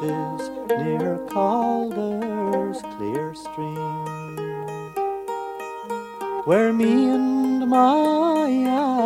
bushes near Calder's clear stream, where me and my